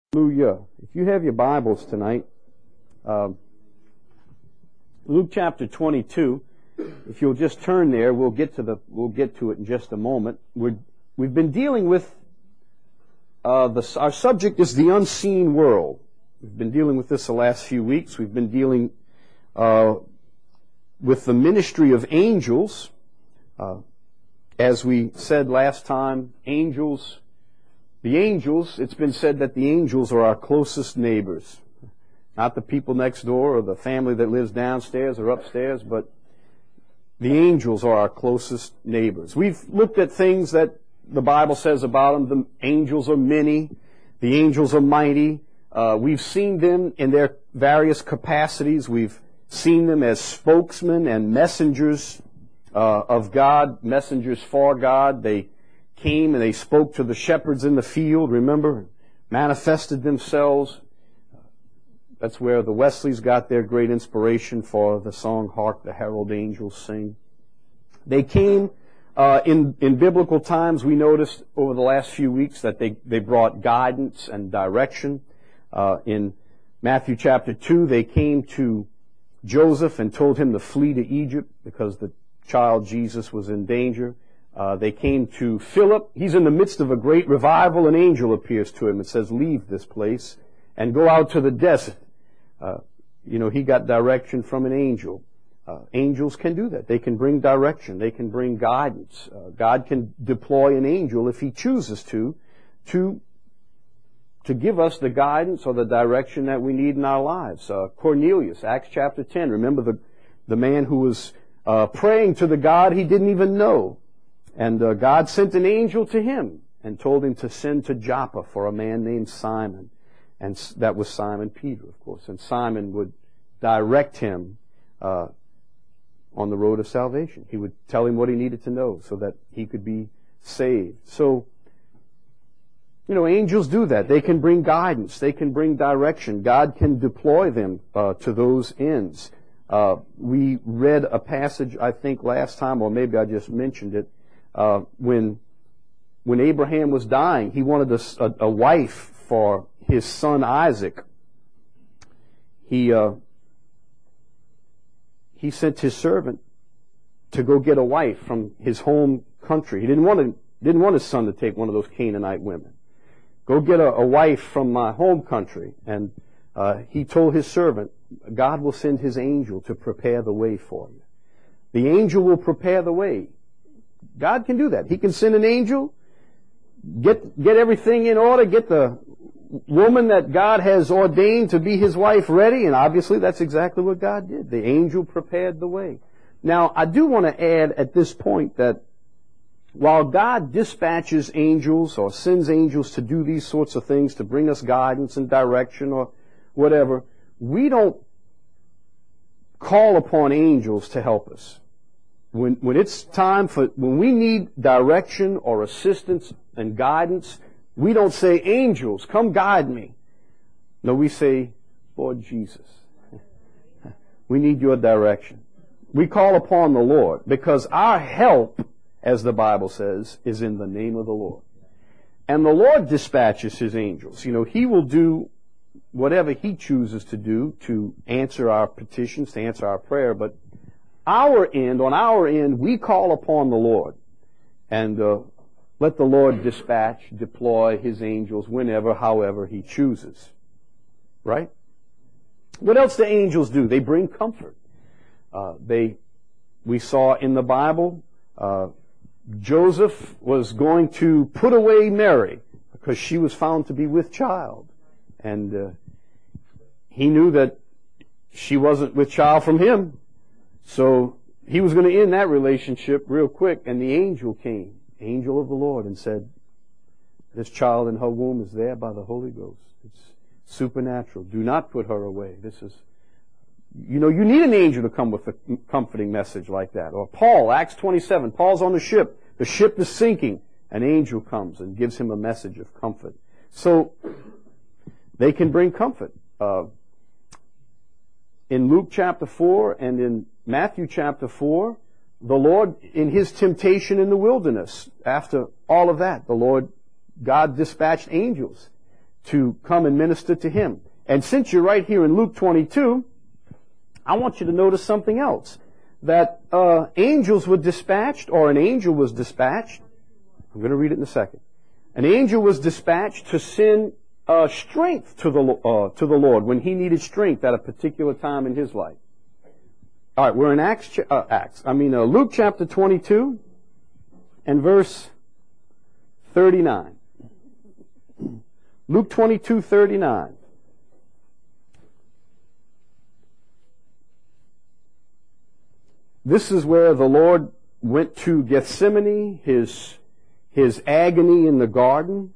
Hallelujah. If you have your Bibles tonight, Luke chapter 22, if you'll just turn there, we'll get to it in just a moment. We've been dealing with our subject is the unseen world. We've been dealing with this the last few weeks. We've been dealing with the ministry of angels. As we said last time, the angels, it's been said that the angels are our closest neighbors. Not the people next door or the family that lives downstairs or upstairs, but the angels are our closest neighbors. We've looked at things that the Bible says about them. The angels are many. The angels are mighty. We've seen them in their various capacities. We've seen them as spokesmen and messengers of God, messengers for God. They came and they spoke to the shepherds in the field, remember, manifested themselves. That's where the Wesleys got their great inspiration for the song, Hark the Herald Angels Sing. They came in biblical times. We noticed over the last few weeks that they brought guidance and direction. In Matthew chapter 2, they came to Joseph and told him to flee to Egypt because the child Jesus was in danger. They came to Philip. He's in the midst of a great revival. An angel appears to him and says, leave this place and go out to the desert. He got direction from an angel. Angels can do that. They can bring direction. They can bring guidance. God can deploy an angel if He chooses to give us the guidance or the direction that we need in our lives. Cornelius, Acts chapter 10. Remember the man who was praying to the God he didn't even know. And God sent an angel to him and told him to send to Joppa for a man named Simon. And that was Simon Peter, of course. And Simon would direct him on the road of salvation. He would tell him what he needed to know so that he could be saved. So, angels do that. They can bring guidance. They can bring direction. God can deploy them to those ends. We read a passage, I think, last time, or maybe I just mentioned it. When Abraham was dying, he wanted a wife for his son Isaac. He sent his servant to go get a wife from his home country. He didn't want his son to take one of those Canaanite women. Go get a wife from my home country. And he told his servant, God will send His angel to prepare the way for you. The angel will prepare the way. God can do that. He can send an angel, get everything in order, get the woman that God has ordained to be His wife ready, and obviously that's exactly what God did. The angel prepared the way. Now, I do want to add at this point that while God dispatches angels or sends angels to do these sorts of things, to bring us guidance and direction or whatever, we don't call upon angels to help us. When it's time when we need direction or assistance and guidance, we don't say, angels, come guide me. No, we say, Lord Jesus, we need your direction. We call upon the Lord because our help, as the Bible says, is in the name of the Lord. And the Lord dispatches His angels. He will do whatever He chooses to do to answer our petitions, to answer our prayer, but on our end, we call upon the Lord and let the Lord deploy His angels whenever, however He chooses. Right? What else do angels do? They bring comfort. We saw in the Bible, Joseph was going to put away Mary because she was found to be with child. And he knew that she wasn't with child from him. So he was going to end that relationship real quick, and the angel came, angel of the Lord, and said, this child in her womb is there by the Holy Ghost. It's supernatural. Do not put her away. This is, you need an angel to come with a comforting message like that. Or Paul, Acts 27, Paul's on the ship. The ship is sinking. An angel comes and gives him a message of comfort. So they can bring comfort. In Luke chapter 4 and in Matthew chapter 4, the Lord, in His temptation in the wilderness, after all of that, God dispatched angels to come and minister to him. And since you're right here in Luke 22, I want you to notice something else. That angels were dispatched, or an angel was dispatched. I'm going to read it in a second. An angel was dispatched to send strength to the Lord when he needed strength at a particular time in his life. All right, we're in Luke chapter 22 and verse 39. Luke 22:39. This is where the Lord went to Gethsemane, his agony in the garden.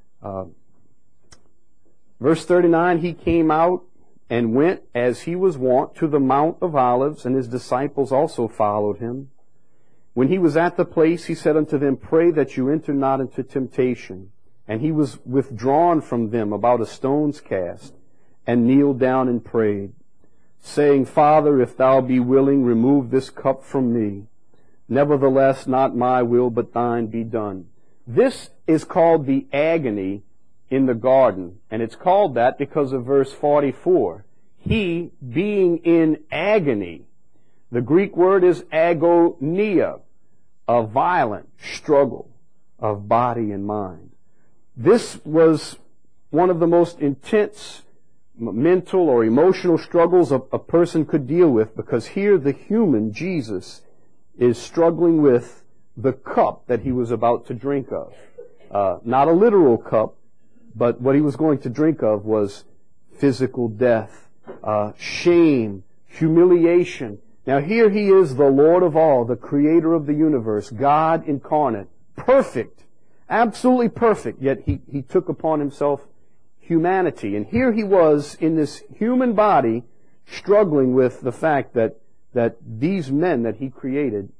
Verse 39, he came out and went, as he was wont, to the Mount of Olives, and his disciples also followed him. When he was at the place, he said unto them, Pray that you enter not into temptation. And he was withdrawn from them about a stone's cast, and kneeled down and prayed, saying, Father, if thou be willing, remove this cup from me. Nevertheless, not my will, but thine be done. This is called the agony in the garden. And it's called that because of verse 44. He, being in agony, the Greek word is agonia, a violent struggle of body and mind. This was one of the most intense mental or emotional struggles a person could deal with, because here the human, Jesus, is struggling with the cup that he was about to drink of. Not a literal cup, but what he was going to drink of was physical death, shame, humiliation. Now here he is, the Lord of all, the creator of the universe, God incarnate, perfect, absolutely perfect, yet he took upon himself humanity. And here he was in this human body struggling with the fact that these men that he created,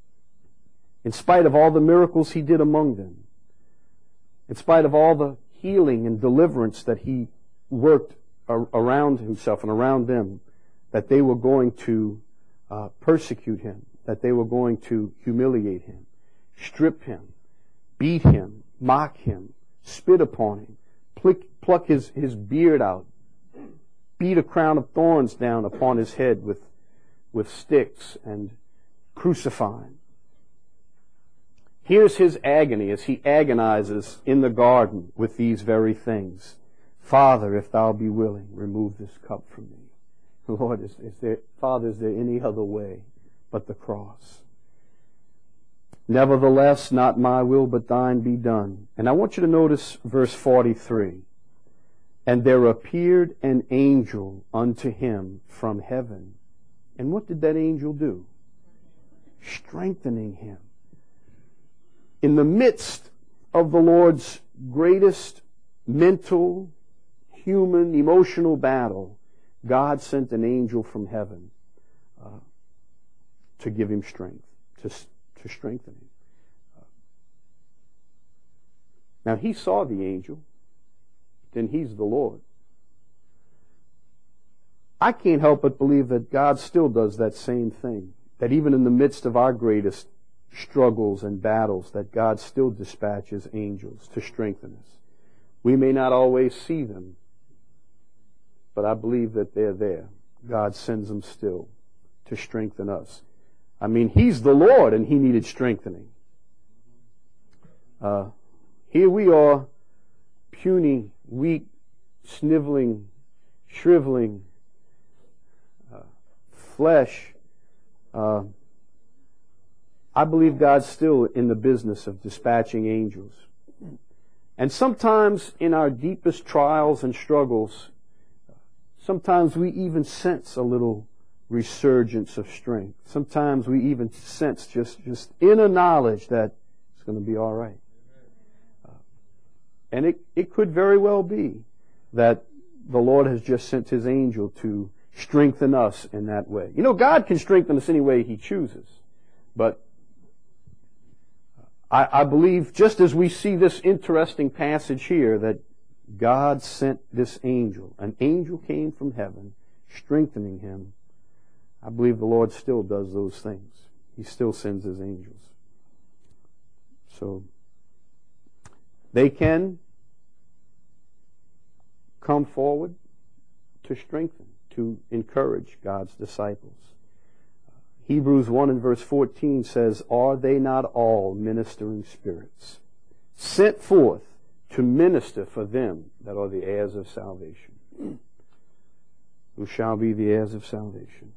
in spite of all the miracles he did among them, in spite of all the healing and deliverance that he worked around himself and around them, that they were going to persecute him, that they were going to humiliate him, strip him, beat him, mock him, spit upon him, pluck his beard out, beat a crown of thorns down upon his head with sticks, and crucify him. Here's his agony as he agonizes in the garden with these very things. Father, if thou be willing, remove this cup from me. Lord, Father, is there any other way but the cross? Nevertheless, not my will, but thine be done. And I want you to notice verse 43. And there appeared an angel unto him from heaven. And what did that angel do? Strengthening him. In the midst of the Lord's greatest mental, human, emotional battle, God sent an angel from heaven to give him strength, to strengthen him. Now, he saw the angel, then he's the Lord. I can't help but believe that God still does that same thing, that even in the midst of our greatest struggles and battles, that God still dispatches angels to strengthen us. We may not always see them, but I believe that they're there. God sends them still to strengthen us. I mean, he's the Lord and he needed strengthening. Here we are, puny, weak, sniveling, shriveling, flesh. I believe God's still in the business of dispatching angels. And sometimes in our deepest trials and struggles, sometimes we even sense a little resurgence of strength. Sometimes we even sense just inner knowledge that it's going to be all right. And it could very well be that the Lord has just sent his angel to strengthen us in that way. You know, God can strengthen us any way he chooses. But I believe, just as we see this interesting passage here, that God sent this angel. An angel came from heaven, strengthening him. I believe the Lord still does those things. He still sends his angels. So, they can come forward to strengthen, to encourage God's disciples. Hebrews 1 and verse 14 says, "Are they not all ministering spirits, sent forth to minister for them that are the heirs of salvation?" Who shall be the heirs of salvation.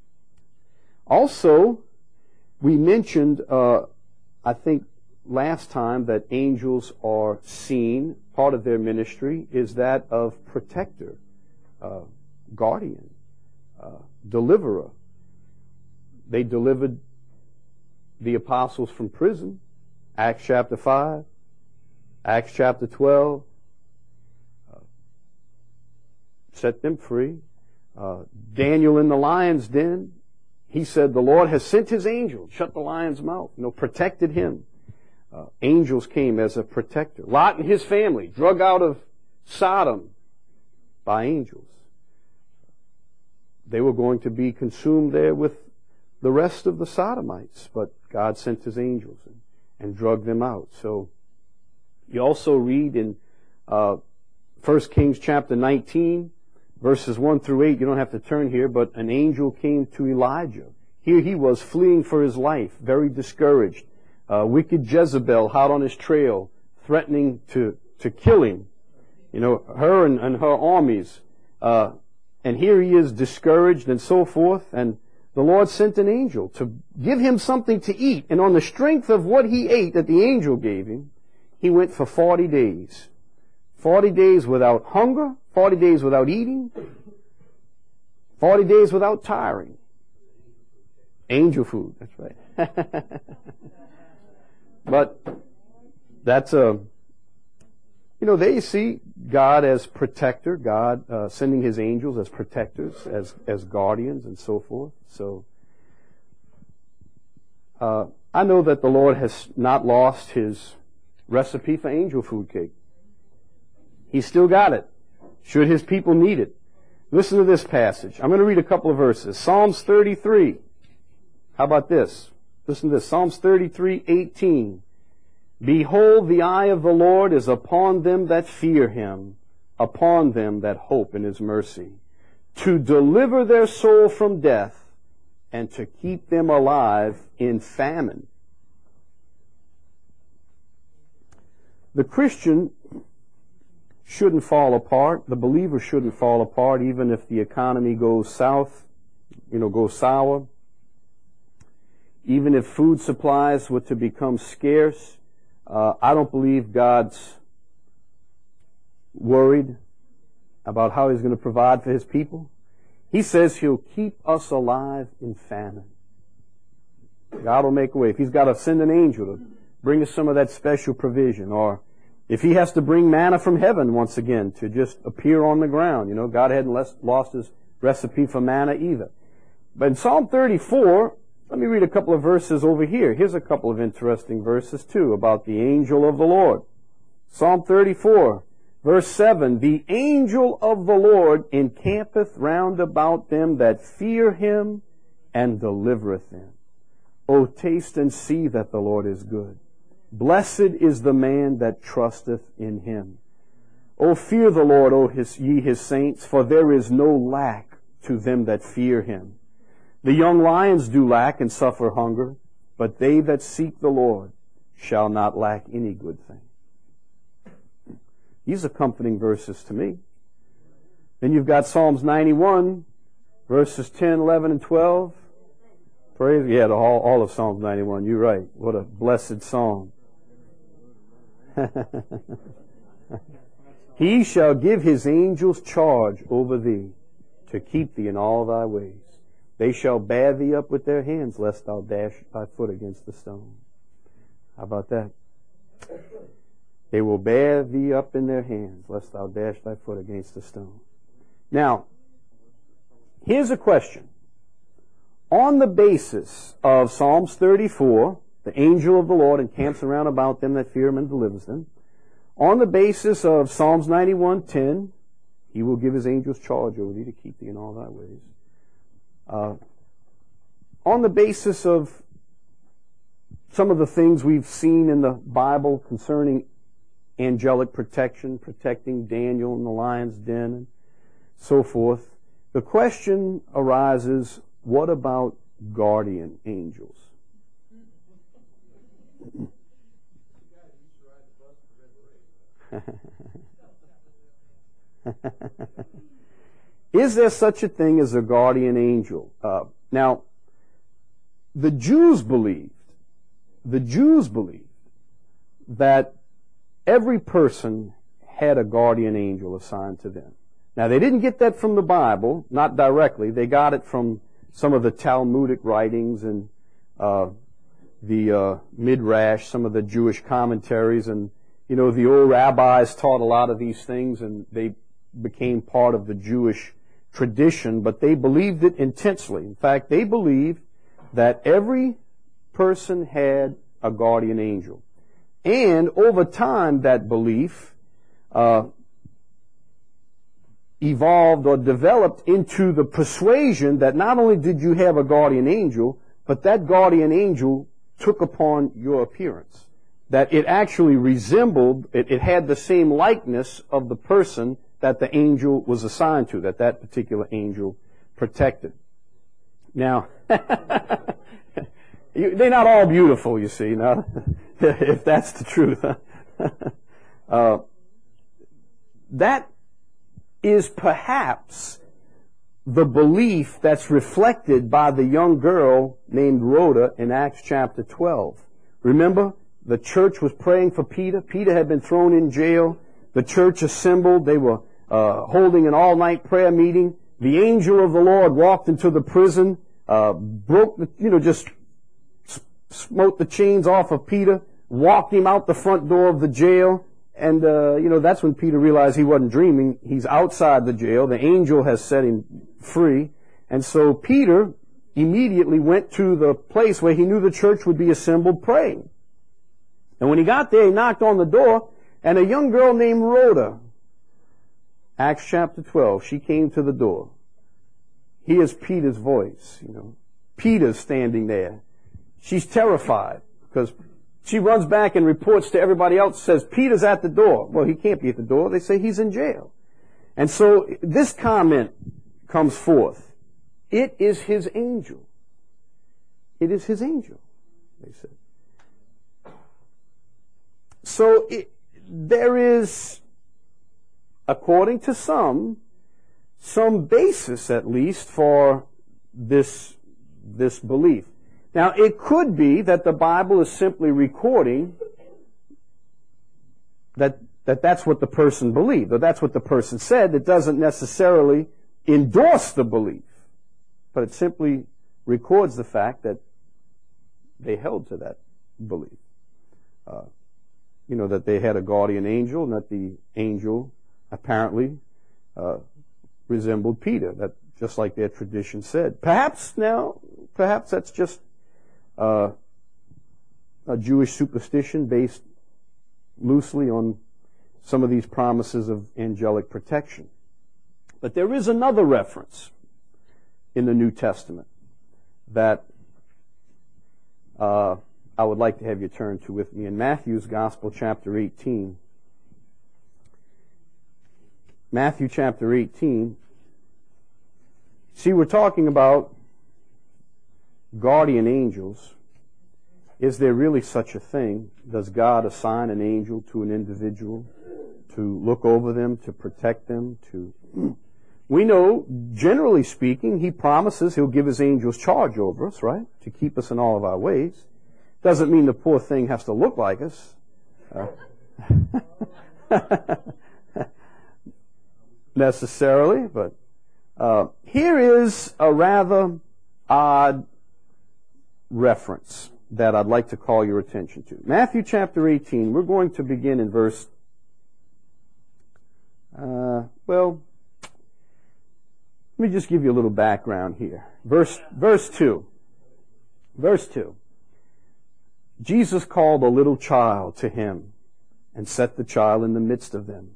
Also, we mentioned, I think last time, that angels are seen. Part of their ministry is that of protector, guardian, deliverer. They delivered the apostles from prison. Acts chapter 5, Acts chapter 12, set them free. Daniel in the lion's den, he said the Lord has sent his angel, shut the lion's mouth, protected him. Angels came as a protector. Lot and his family, drug out of Sodom by angels. They were going to be consumed there with the rest of the Sodomites, but God sent his angels and drug them out. So you also read in 1 Kings chapter 19, verses 1 through 8, you don't have to turn here, but an angel came to Elijah. Here he was fleeing for his life, very discouraged. Wicked Jezebel hot on his trail, threatening to kill him. Her and her armies. And here he is discouraged and so forth, and the Lord sent an angel to give him something to eat. And on the strength of what he ate that the angel gave him, he went for 40 days. 40 days without hunger, 40 days without eating, 40 days without tiring. Angel food, that's right. But that's they see God as protector, God sending his angels as protectors, as guardians and so forth. So I know that the Lord has not lost his recipe for angel food cake. He's still got it, should his people need it. Listen to this passage. I'm going to read a couple of verses. Psalms 33. How about this? Listen to this. Psalms 33:18. "Behold, the eye of the Lord is upon them that fear him, upon them that hope in his mercy, to deliver their soul from death, and to keep them alive in famine." The Christian shouldn't fall apart. The believer shouldn't fall apart even if the economy goes south, goes sour. Even if food supplies were to become scarce, I don't believe God's worried about how he's going to provide for his people. He says he'll keep us alive in famine. God will make a way. If he's got to send an angel to bring us some of that special provision, or if he has to bring manna from heaven once again to just appear on the ground. God hadn't lost his recipe for manna either. But in Psalm 34, let me read a couple of verses over here. Here's a couple of interesting verses too about the angel of the Lord. Psalm 34, verse 7, "The angel of the Lord encampeth round about them that fear him, and delivereth them. O taste and see that the Lord is good. Blessed is the man that trusteth in him. O fear the Lord, ye his saints, for there is no lack to them that fear him. The young lions do lack and suffer hunger, but they that seek the Lord shall not lack any good thing." These are comforting verses to me. Then you've got Psalms 91, verses 10, 11, and 12. Praise, all of Psalms 91. You're right. What a blessed song. "He shall give his angels charge over thee, to keep thee in all thy ways. They shall bear thee up with their hands, lest thou dash thy foot against the stone." How about that? They will bear thee up in their hands, lest thou dash thy foot against the stone. Now, here's a question. On the basis of Psalms 34, the angel of the Lord encamps around about them that fear him and delivers them. On the basis of Psalms 91:10, he will give his angels charge over thee to keep thee in all thy ways. On the basis of some of the things we've seen in the Bible concerning angelic protection, protecting Daniel in the lion's den, and so forth. The question arises, what about guardian angels? Is there such a thing as a guardian angel? Now, the Jews believed that every person had a guardian angel assigned to them. Now, they didn't get that from the Bible, not directly. They got it from some of the Talmudic writings and the Midrash, some of the Jewish commentaries, and the old rabbis taught a lot of these things, and they became part of the Jewish tradition, but they believed it intensely. In fact, they believed that every person had a guardian angel. And over time, that belief evolved or developed into the persuasion that not only did you have a guardian angel, but that guardian angel took upon your appearance. That it actually resembled, it had the same likeness of the person that the angel was assigned to, that particular angel protected. Now, they're not all beautiful, you see, now, if that's the truth. That is perhaps the belief that's reflected by the young girl named Rhoda in Acts chapter 12. Remember, the church was praying for Peter. Peter had been thrown in jail. The church assembled. They were holding an all-night prayer meeting. The angel of the Lord walked into the prison, just smote the chains off of Peter, walked him out the front door of the jail, and, that's when Peter realized he wasn't dreaming. He's outside the jail. The angel has set him free. And so Peter immediately went to the place where he knew the church would be assembled praying. And when he got there, he knocked on the door, and a young girl named Rhoda, Acts chapter 12, she came to the door. Hears Peter's voice, Peter's standing there. She's terrified because she runs back and reports to everybody else, says, Peter's at the door. Well, he can't be at the door. They say he's in jail. And so this comment comes forth. It is his angel. It is his angel, they said. So there is, according to some basis at least for this belief. Now, it could be that the Bible is simply recording that's what the person believed, or that's what the person said. It doesn't necessarily endorse the belief, but it simply records the fact that they held to that belief. That they had a guardian angel, and that the angel apparently resembled Peter, that just like their tradition said. Perhaps that's just a Jewish superstition based loosely on some of these promises of angelic protection. But there is another reference in the New Testament that I would like to have you turn to with me in Matthew's Gospel, chapter 18. Matthew chapter 18. See, we're talking about guardian angels. Is there really such a thing? Does God assign an angel to an individual to look over them, to protect them, We know, generally speaking, He promises He'll give His angels charge over us, right? To keep us in all of our ways. Doesn't mean the poor thing has to look like us. Necessarily, but here is a rather odd reference that I'd like to call your attention to. Matthew chapter 18, we're going to begin in verse, let me just give you a little background here. Verse 2. Verse 2. Jesus called a little child to Him and set the child in the midst of them.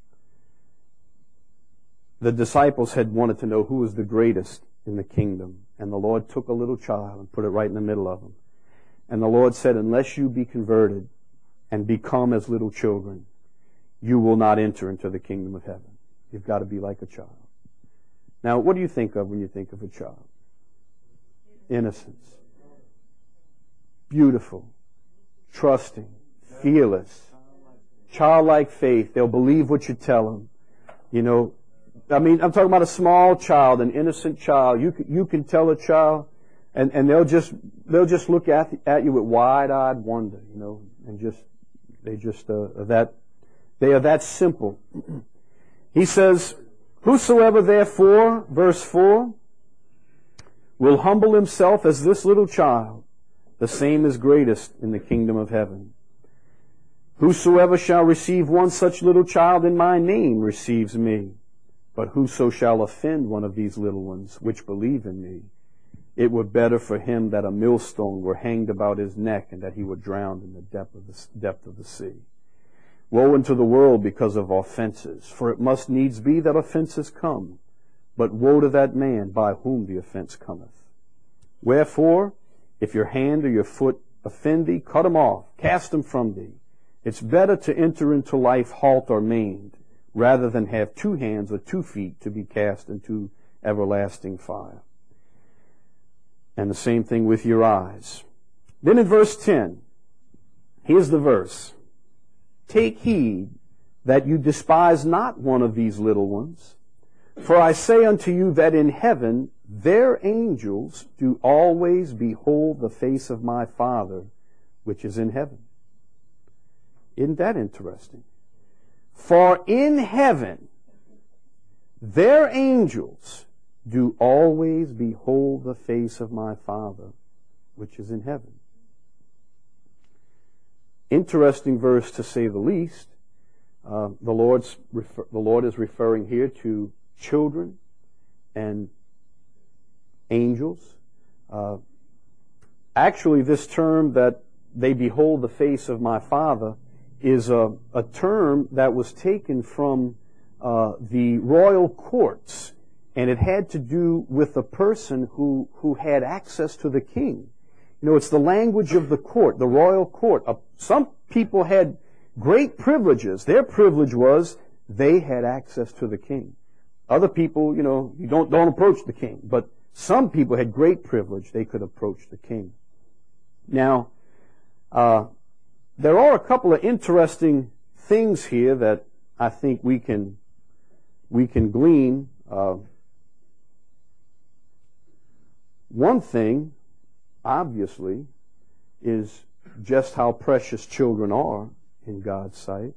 The disciples had wanted to know who was the greatest in the kingdom. And the Lord took a little child and put it right in the middle of them. And the Lord said, unless you be converted and become as little children, you will not enter into the kingdom of heaven. You've got to be like a child. Now, what do you think of when you think of a child? Innocence. Beautiful. Trusting. Fearless. Childlike faith. They'll believe what you tell them. You know, I mean, I'm talking about a small child, an innocent child. You can tell a child, and they'll just look at you with wide-eyed wonder, you know, and they are that simple. He says, whosoever therefore, verse 4, will humble himself as this little child, the same is greatest in the kingdom of heaven. Whosoever shall receive one such little child in my name receives me. But whoso shall offend one of these little ones which believe in me, it were better for him that a millstone were hanged about his neck and that he were drowned in the depth of the sea. Woe unto the world because of offenses, for it must needs be that offenses come. But woe to that man by whom the offense cometh. Wherefore, if your hand or your foot offend thee, cut them off, cast them from thee. It's better to enter into life halt or maimed, rather than have 2 hands or 2 feet to be cast into everlasting fire. And the same thing with your eyes. Then in verse 10, here's the verse. Take heed that you despise not one of these little ones. For I say unto you that in heaven their angels do always behold the face of my Father which is in heaven. Isn't that interesting? For in heaven their angels do always behold the face of my Father which is in heaven. Interesting verse to say the least. The Lord is referring here to children and angels. Actually, this term that they behold the face of my Father is a term that was taken from the royal courts, and it had to do with a person who had access to the king. You know, it's the language of the court, the royal court. Some people had great privileges. Their privilege was they had access to the king. Other people, you know, you don't approach the king. But some people had great privilege. They could approach the king. Now, there are a couple of interesting things here that I think we can glean. One thing, obviously, is just how precious children are in God's sight.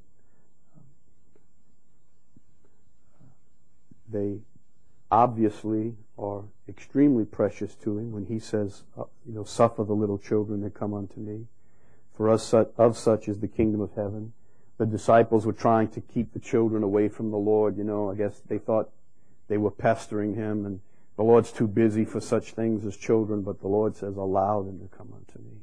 They obviously are extremely precious to Him when He says, suffer the little children to come unto me. For us, of such is the kingdom of heaven. The disciples were trying to keep the children away from the Lord. I guess they thought they were pestering Him, and the Lord's too busy for such things as children, but the Lord says, allow them to come unto me.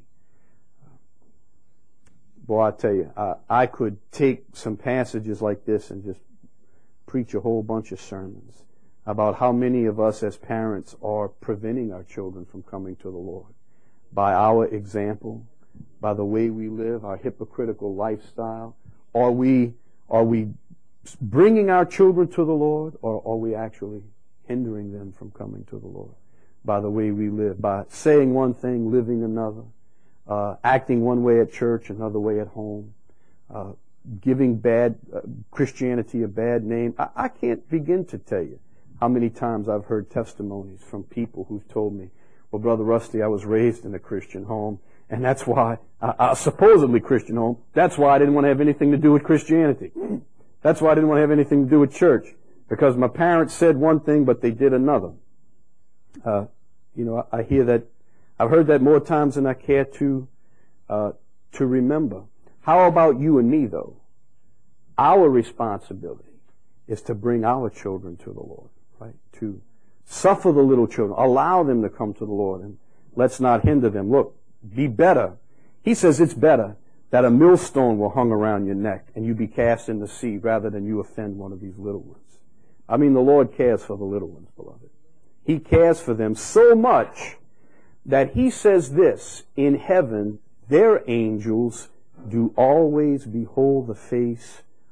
Boy, I tell you, I could take some passages like this and just preach a whole bunch of sermons about how many of us as parents are preventing our children from coming to the Lord by our example, by the way we live, our hypocritical lifestyle. Are we bringing our children to the Lord, or are we actually hindering them from coming to the Lord by the way we live, by saying one thing, living another, acting one way at church, another way at home, giving Christianity a bad name? I can't begin to tell you how many times I've heard testimonies from people who've told me, well, Brother Rusty, I was raised in a Christian home, and that's why, a supposedly Christian home, that's why I didn't want to have anything to do with Christianity. That's why I didn't want to have anything to do with church, because my parents said one thing, but they did another. I hear that. I've heard that more times than I care to remember. How about you and me, though? Our responsibility is to bring our children to the Lord, right? To suffer the little children, allow them to come to the Lord, and let's not hinder them. Look, be better. He says it's better that a millstone will hung around your neck and you be cast in the sea rather than you offend one of these little ones. I mean, the Lord cares for the little ones, beloved. He cares for them so much that He says this, in heaven, their angels do always behold the face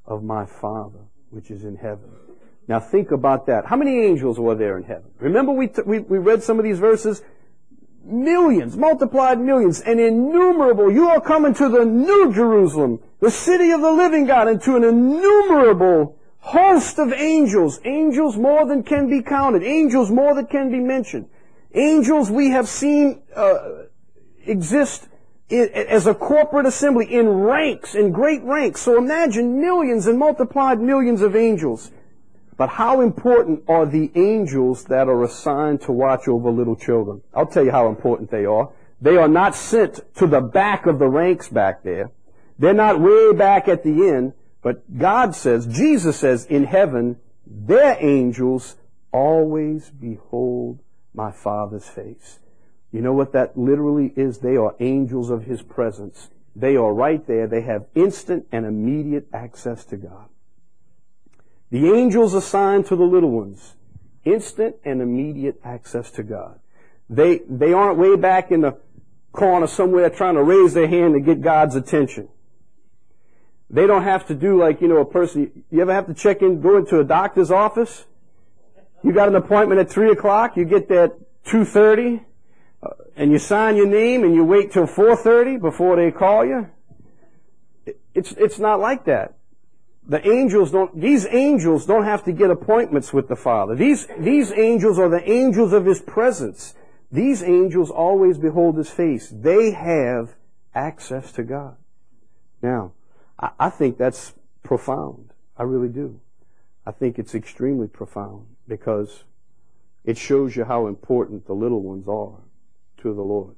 of my Father which is in heaven. Now think about that. How many angels were there in heaven? Remember we read some of these verses? Millions, multiplied millions, and innumerable. You are coming to the New Jerusalem, the city of the living God, and to an innumerable host of angels. Angels more than can be counted. Angels more than can be mentioned. Angels we have seen exist as a corporate assembly in ranks, in great ranks. So imagine millions and multiplied millions of angels. But how important are the angels that are assigned to watch over little children? I'll tell you how important they are. They are not sent to the back of the ranks back there. They're not way back at the end. But God says, Jesus says, in heaven, their angels always behold my Father's face. You know what that literally is? They are angels of His presence. They are right there. They have instant and immediate access to God. The angels assigned to the little ones, instant and immediate access to God. They aren't way back in the corner somewhere trying to raise their hand to get God's attention. They don't have to do like, a person, you ever have to go into a doctor's office? You got an appointment at 3 o'clock, you get there at 2:30, and you sign your name and you wait till 4:30 before they call you. It's not like that. These angels don't have to get appointments with the Father. These angels are the angels of His presence. These angels always behold His face. They have access to God. Now, I think that's profound. I really do. I think it's extremely profound because it shows you how important the little ones are to the Lord.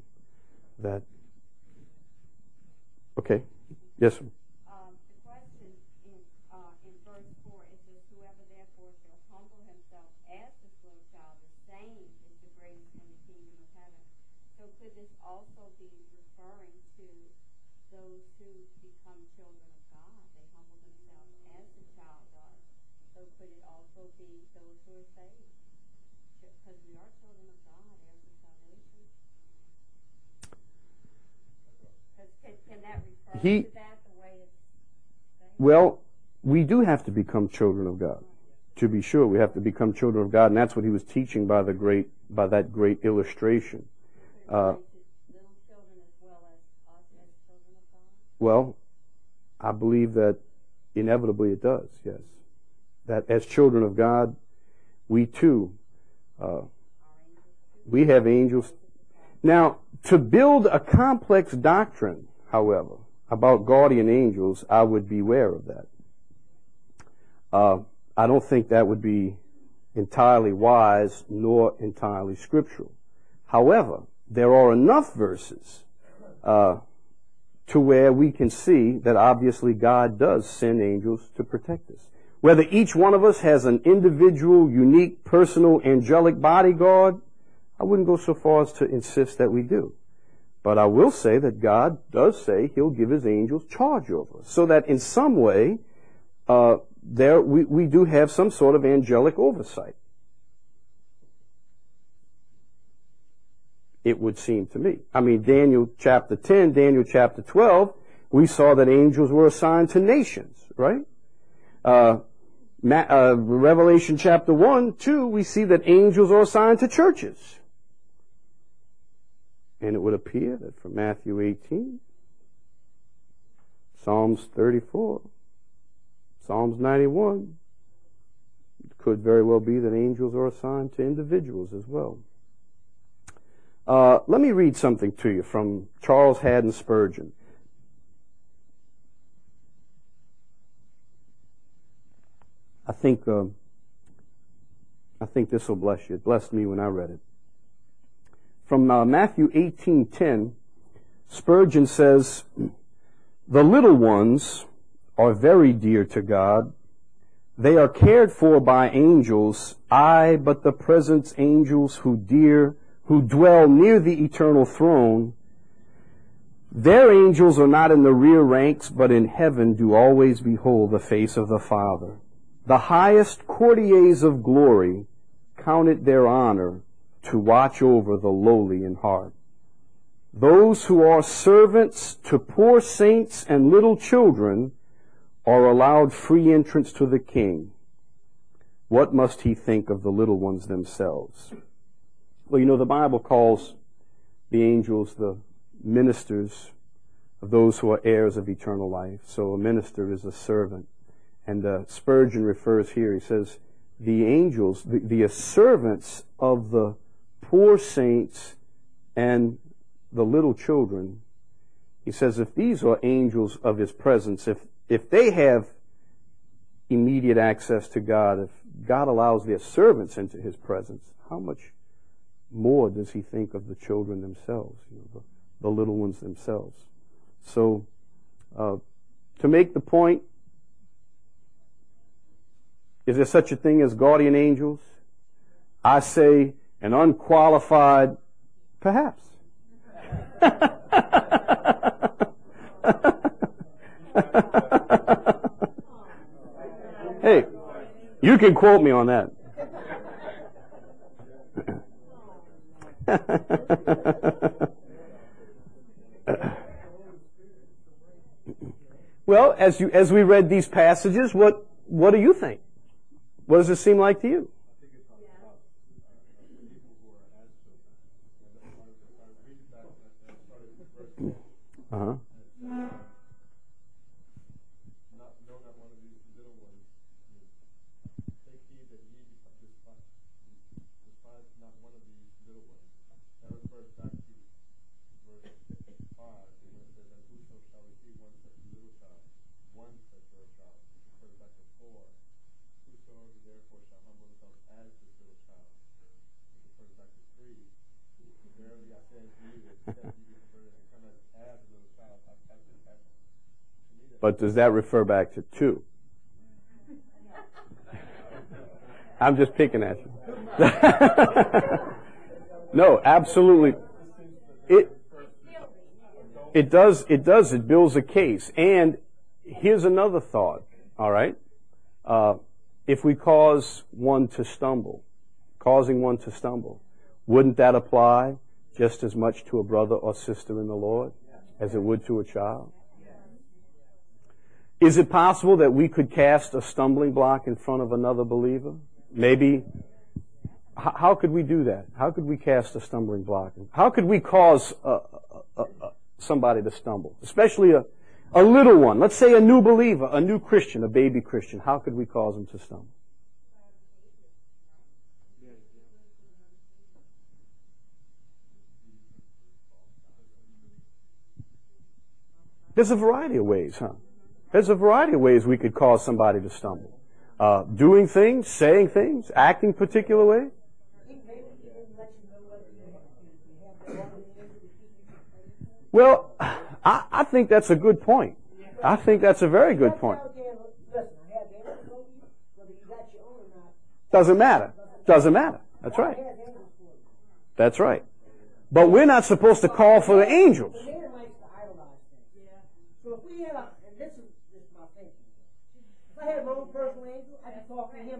Okay. Yes, sir. Well, we do have to become children of God. To be sure, we have to become children of God, and that's what He was teaching by that great illustration. Well, I believe that inevitably it does, yes. That as children of God, we too, we have angels. Now, to build a complex doctrine, however, about guardian angels, I would beware of that. I don't think that would be entirely wise nor entirely scriptural. However, there are enough verses to where we can see that obviously God does send angels to protect us. Whether each one of us has an individual, unique, personal, angelic bodyguard, I wouldn't go so far as to insist that we do. But I will say that God does say He'll give His angels charge over us, so that in some way we do have some sort of angelic oversight. It would seem to me. I mean, Daniel chapter 10, Daniel chapter 12, we saw that angels were assigned to nations, right? Revelation chapter 1, 2, we see that angels are assigned to churches. And it would appear that from Matthew 18, Psalms 34, Psalms 91, it could very well be that angels are assigned to individuals as well. Let me read something to you from Charles Haddon Spurgeon. I think this will bless you. It blessed me when I read it. From Matthew 18:10, Spurgeon says, "The little ones are very dear to God. They are cared for by angels, aye, but the presence angels who dwell near the eternal throne, their angels are not in the rear ranks, but in heaven do always behold the face of the Father. The highest courtiers of glory count it their honor to watch over the lowly in heart. Those who are servants to poor saints and little children or allowed free entrance to the king, what must he think of the little ones themselves? Well, you know, the Bible calls the angels the ministers of those who are heirs of eternal life. So a minister is a servant. And Spurgeon refers here, he says, the angels, the servants of the poor saints and the little children, he says, if these are angels of his presence, if they have immediate access to God, if God allows their servants into his presence, how much more does he think of the children themselves, the little ones themselves? So, to make the point, is there such a thing as guardian angels? I say an unqualified, perhaps. Hey, you can quote me on that. Well, as we read these passages, what do you think? What does it seem like to you? Uh-huh. But does that refer back to 2? I'm just picking at you. No, absolutely. It does. It builds a case. And here's another thought, all right? If we cause one to stumble, causing one to stumble, wouldn't that apply just as much to a brother or sister in the Lord as it would to a child? Is it possible that we could cast a stumbling block in front of another believer? Maybe. How could we do that? How could we cast a stumbling block? How could we cause somebody to stumble? Especially a little one. Let's say a new believer, a new Christian, a baby Christian. How could we cause them to stumble? There's a variety of ways, huh? There's a variety of ways we could cause somebody to stumble. Doing things, saying things, acting particular ways. Well, I think that's a good point. I think that's a very good point. Doesn't matter. Doesn't matter. That's right. That's right. But we're not supposed to call for the angels. So if we had and this is my thinking. If I had my own personal angel, I'd be talking to him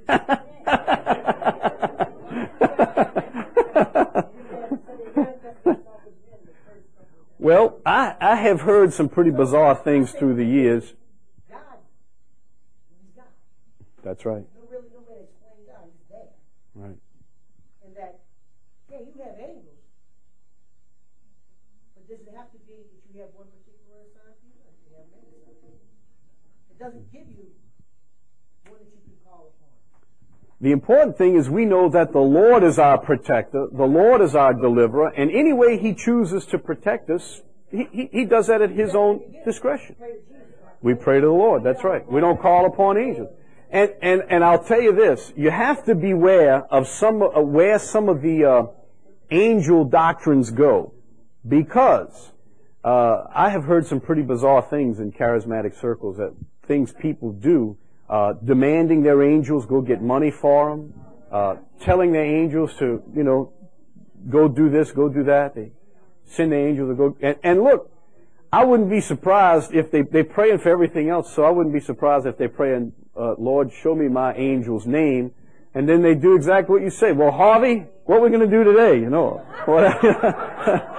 about Jesus. Well, I have heard some pretty bizarre things through the years. God, he's God. That's right. You don't really know where to explain God. He's there. Right. And that, yeah, you have angels, but does it have to be that you have one particular assigned to you, or do you have many assigned to you? It doesn't give you one that you can call upon. The important thing is we know that the Lord is our protector, the Lord is our deliverer, and any way He chooses to protect us, He does that at His own discretion. We pray to the Lord, that's right. We don't call upon angels. And I'll tell you this, you have to beware of where some of the angel doctrines go, because I have heard some pretty bizarre things in charismatic circles, that things people do, demanding their angels go get money for them, telling their angels to, go do this, go do that. They send the angels to go, and look, I wouldn't be surprised if they're praying for everything else, so I wouldn't be surprised if they're praying, Lord, show me my angel's name, and then they do exactly what you say. Well, Harvey, what are we going to do today,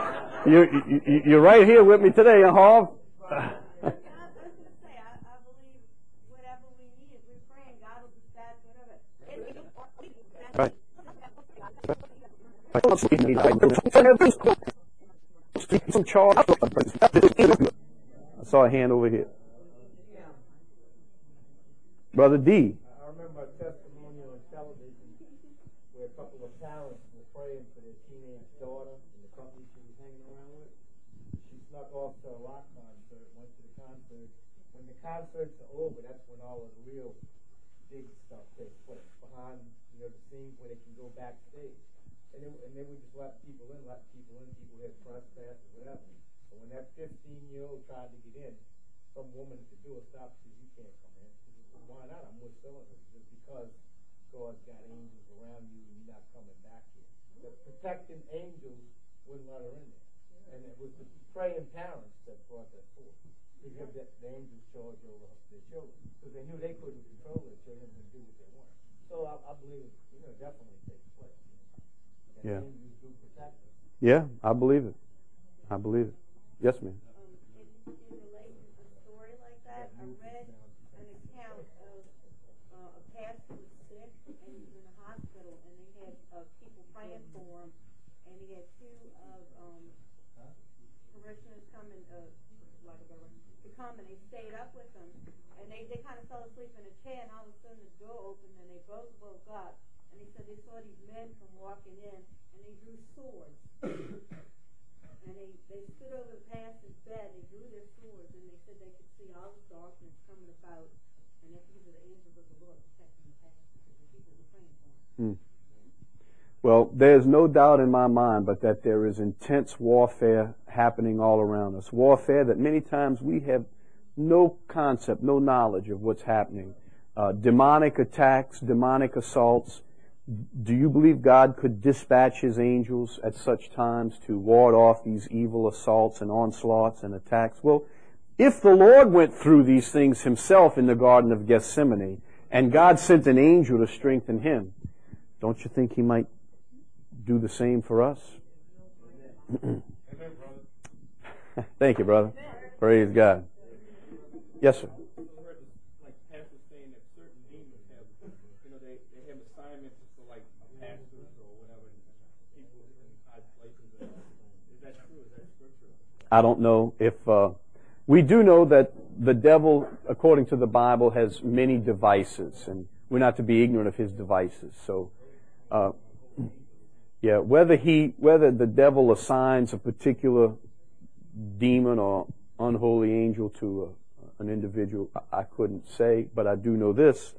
You're right here with me today, Harv. I was going to say, I believe Right. I saw a hand over here. Brother D. I remember a testimonial on television where a couple of parents were praying for their teenage daughter in the company she was hanging around with. She snuck off to a rock concert, went to the concert. When the concerts are over, that's when all of the real big stuff takes place. Behind, the scenes where they can go backstage. And they would just let people in, people had trespassed or whatever. But when that 15-year-old tried to get in, some woman at the door stopped and said, "You can't come in." She said, "Why not? I'm with so-and-so." Just because God's got angels around you and you're not coming back here. The protecting angels wouldn't let her in there. And it was the praying parents that brought that forth. To give the angels charge over their children. Because they knew they couldn't control their children and do what they wanted. So I believe it definitely takes place. And angels do protect us. Yeah, I believe it. I believe it. Yes, ma'am. In relation to a story like that, I read an account of a pastor was sick and he was in the hospital, and they had people praying for him, and he had two of parishioners come and they stayed up with him, and they kind of fell asleep in a chair, and all of a sudden the door opened and they both woke up, and they said they saw these men come walking in, and they drew swords. And they stood over the pastor's bed, they drew their swords, and they said they could see all the darkness coming about, and that these are the angels of the Lord protecting the pastor, because the people were praying for him. Well, there's no doubt in my mind but that there is intense warfare happening all around us. Warfare that many times we have no concept, no knowledge of what's happening. Demonic attacks, demonic assaults. Do you believe God could dispatch His angels at such times to ward off these evil assaults and onslaughts and attacks? Well, if the Lord went through these things Himself in the Garden of Gethsemane, and God sent an angel to strengthen Him, don't you think He might do the same for us? Thank you, brother. Praise God. Yes, sir. Like pastors saying that certain demons have, they have assignments for like pastors or whatever, people in high places. Is that true? Is that scripture? I don't know if we do know that the devil, according to the Bible, has many devices, and we're not to be ignorant of his devices. So, whether the devil assigns a particular demon or unholy angel to an individual, I couldn't say, but I do know this.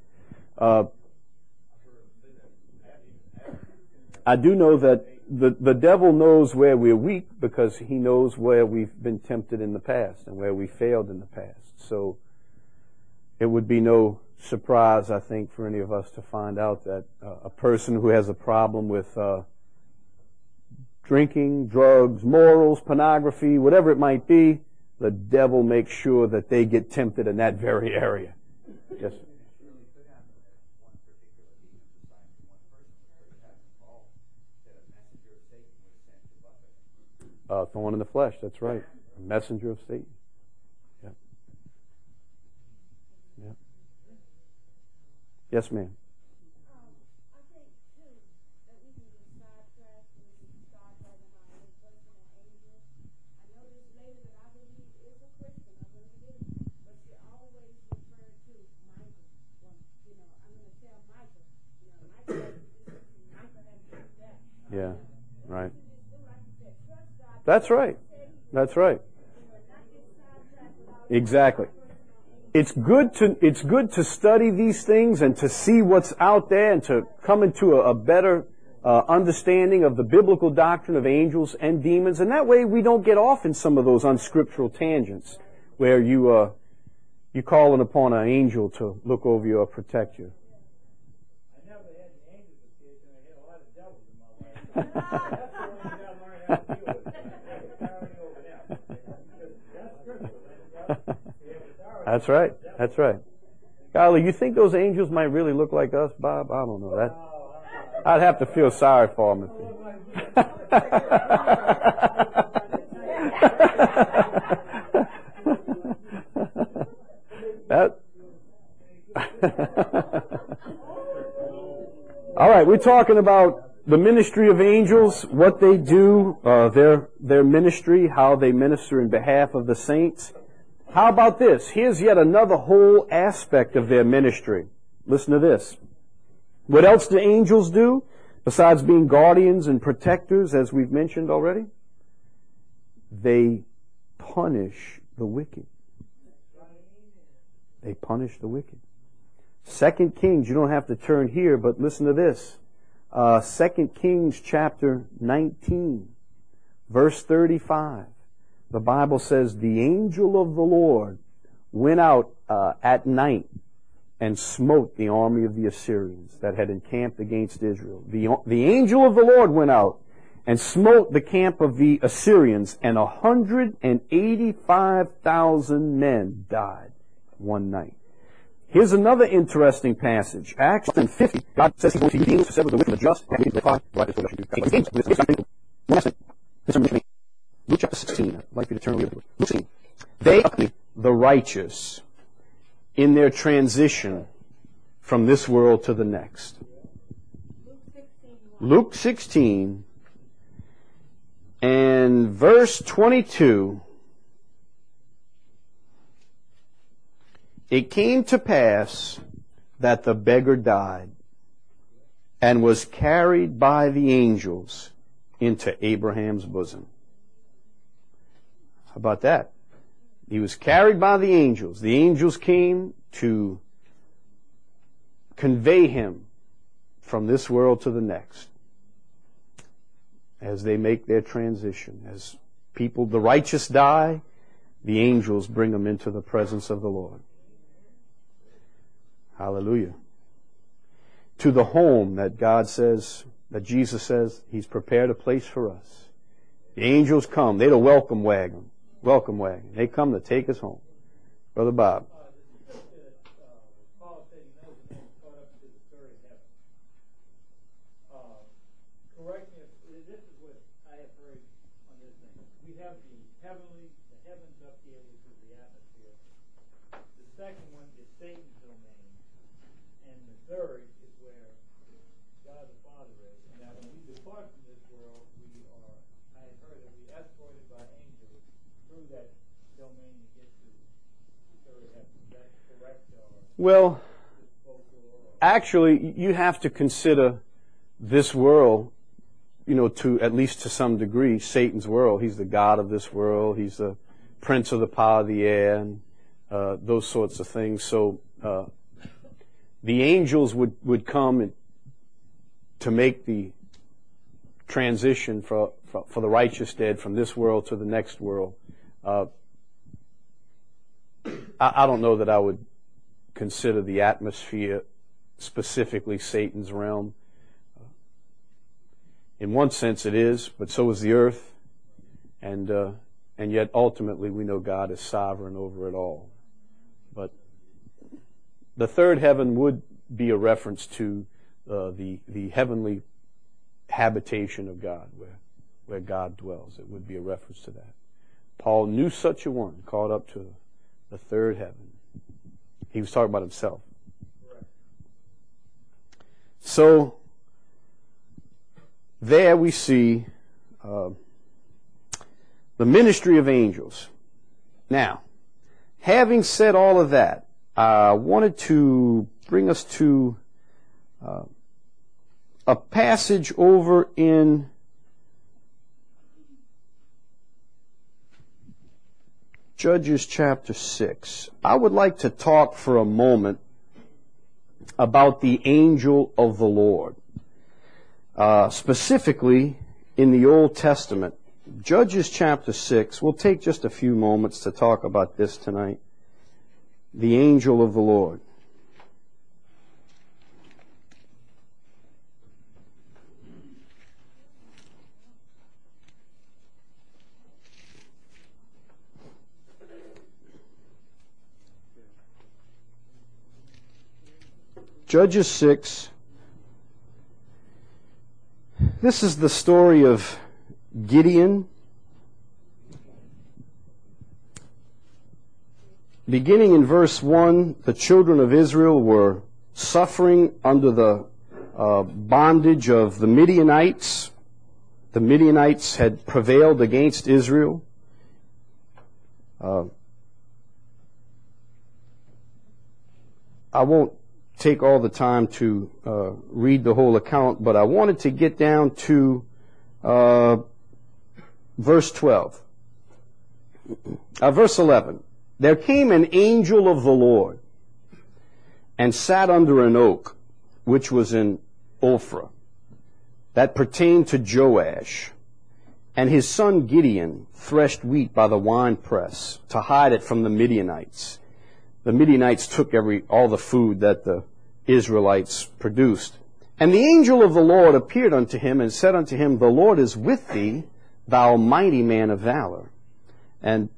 I do know that the devil knows where we're weak because he knows where we've been tempted in the past and where we failed in the past. So it would be no surprise, I think, for any of us to find out that a person who has a problem with drinking, drugs, morals, pornography, whatever it might be, the devil makes sure that they get tempted in that very area. Yes. Thorn in the flesh, that's right. A messenger of Satan. Yeah. Yeah. Yes, ma'am. I think, too, that we can get sidetracked and we can start by behind the person of angels. I know this lady that I believe is a Christian, I really do, but she always referred to Michael. Well, I'm going to tell Michael. Michael had to do this and Michael had to do that. Yeah, right. That's right. That's right. Exactly. It's good to study these things and to see what's out there and to come into a better understanding of the biblical doctrine of angels and demons, and that way we don't get off in some of those unscriptural tangents where you calling upon an angel to look over you or protect you. I never had the angels as kids, and I had a lot of devils in my life. That's the only thing I learned how to deal with. That's right. That's right. Golly, you think those angels might really look like us, Bob? I don't know. That I'd have to feel sorry for them. All right, we're talking about the ministry of angels, what they do, their ministry, how they minister in behalf of the saints. How about this? Here's yet another whole aspect of their ministry. Listen to this. What else do angels do besides being guardians and protectors, as we've mentioned already? They punish the wicked. They punish the wicked. 2 Kings, you don't have to turn here, but listen to this. 2 Kings chapter 19, verse 35. The Bible says, the angel of the Lord went out at night and smote the army of the Assyrians that had encamped against Israel. The angel of the Lord went out and smote the camp of the Assyrians, and 185,000 men died one night. Here's another interesting passage. Acts 50, God says He's going to use the angels to sever the wicked and the just. Luke chapter 16. I'd like you to turn over to Luke 16. They accompany the righteous in their transition from this world to the next. Luke 16 and verse 22. It came to pass that the beggar died and was carried by the angels into Abraham's bosom. How about that? He was carried by the angels. The angels came to convey him from this world to the next as they make their transition. As people, the righteous die, the angels bring them into the presence of the Lord. Hallelujah. To the home that God says, that Jesus says He's prepared a place for us. The angels come. They're the welcome wagon. Welcome wagon. They come to take us home. Brother Bob. Paul said he knows the man caught up to the third heaven. Correct me if this is what I have heard on this thing. We have the heavens up here, which is the atmosphere. The second one is Satan's domain, and the third is where God the Father is. And now, when we depart from this world, I have heard that we escorted by angels through that domain to get to the third heaven. Is that correct? Well, actually, you have to consider this world, to at least to some degree, Satan's world. He's the god of this world. He's the prince of the power of the air, and those sorts of things. So the angels would come to make the transition for the righteous dead from this world to the next world. I don't know that I would consider the atmosphere specifically Satan's realm. In one sense it is, but so is the earth, and yet ultimately we know God is sovereign over it all. But the third heaven would be a reference to the heavenly habitation of God, where God dwells. It would be a reference to that. Paul knew such a one, called up to the third heaven. He was talking about himself. So, there we see the ministry of angels. Now, having said all of that, I wanted to bring us to a passage over in Judges chapter 6. I would like to talk for a moment about the angel of the Lord. Specifically in the Old Testament. Judges chapter 6. We'll take just a few moments to talk about this tonight. The angel of the Lord. Judges 6. This is the story of Gideon. Beginning in verse 1, the children of Israel were suffering under the bondage of the Midianites. The Midianites had prevailed against Israel. I won't take all the time to read the whole account, but I wanted to get down to verse 12. Verse 11. There came an angel of the Lord and sat under an oak, which was in Ophrah, that pertained to Joash. And his son Gideon threshed wheat by the winepress to hide it from the Midianites. The Midianites took all the food that the Israelites produced. And the angel of the Lord appeared unto him and said unto him, The Lord is with thee, thou mighty man of valor. And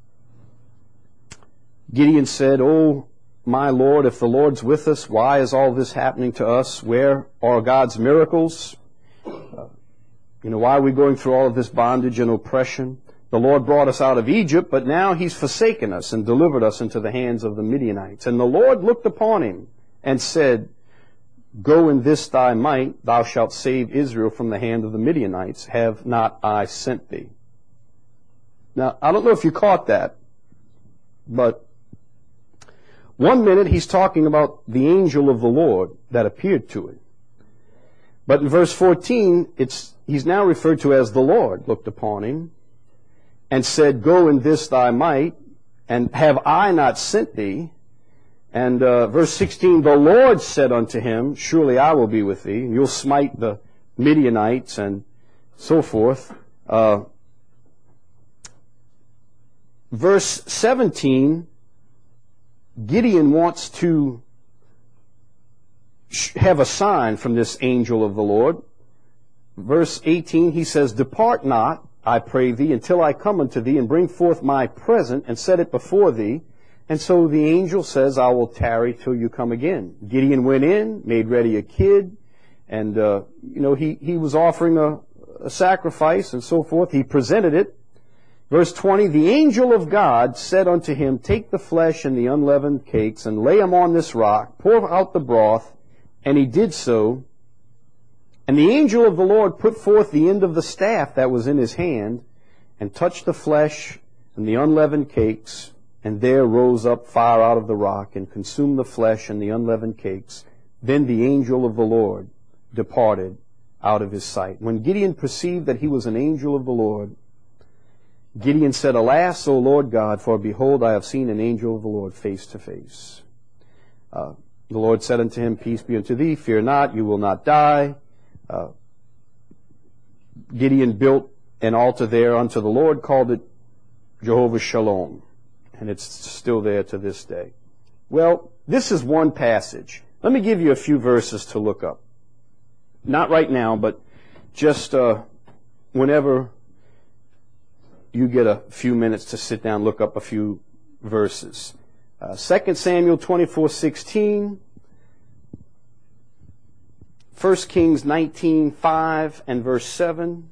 Gideon said, O my Lord, if the Lord's with us, why is all this happening to us? Where are God's miracles? Why are we going through all of this bondage and oppression? The Lord brought us out of Egypt, but now He's forsaken us and delivered us into the hands of the Midianites. And the Lord looked upon him and said, Go in this thy might, thou shalt save Israel from the hand of the Midianites. Have not I sent thee? Now, I don't know if you caught that, but one minute he's talking about the angel of the Lord that appeared to him. But in verse 14, he's now referred to as the Lord looked upon him and said, Go in this thy might, and have I not sent thee? And verse 16, the Lord said unto him, Surely I will be with thee, and you'll smite the Midianites, and so forth. Verse 17, Gideon wants to have a sign from this angel of the Lord. Verse 18, he says, Depart not, I pray thee, until I come unto thee, and bring forth my present, and set it before thee. And so the angel says, I will tarry till you come again. Gideon went in, made ready a kid, and he was offering a sacrifice and so forth. He presented it. Verse 20, the angel of God said unto him, Take the flesh and the unleavened cakes, and lay them on this rock, pour out the broth. And he did so. And the angel of the Lord put forth the end of the staff that was in his hand, and touched the flesh and the unleavened cakes, and there rose up fire out of the rock, and consumed the flesh and the unleavened cakes. Then the angel of the Lord departed out of his sight. When Gideon perceived that he was an angel of the Lord, Gideon said, Alas, O Lord God, for behold, I have seen an angel of the Lord face to face. The Lord said unto him, Peace be unto thee, fear not, you will not die. Gideon built an altar there unto the Lord, called it Jehovah Shalom, and it's still there to this day. Well, this is one passage. Let me give you a few verses to look up. Not right now, but just whenever you get a few minutes to sit down, look up a few verses. 2 Samuel 24:16, 1 Kings 19:5 and verse 7.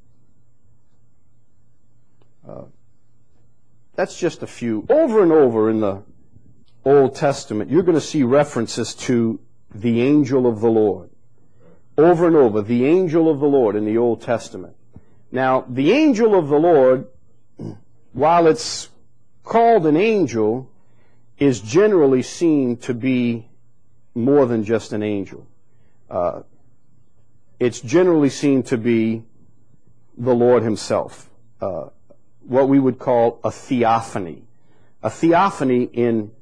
That's just a few. Over and over in the Old Testament, you're going to see references to the angel of the Lord. Over and over, the angel of the Lord in the Old Testament. Now, the angel of the Lord, while it's called an angel, is generally seen to be more than just an angel. It's generally seen to be the Lord Himself. What we would call a theophany. A theophany in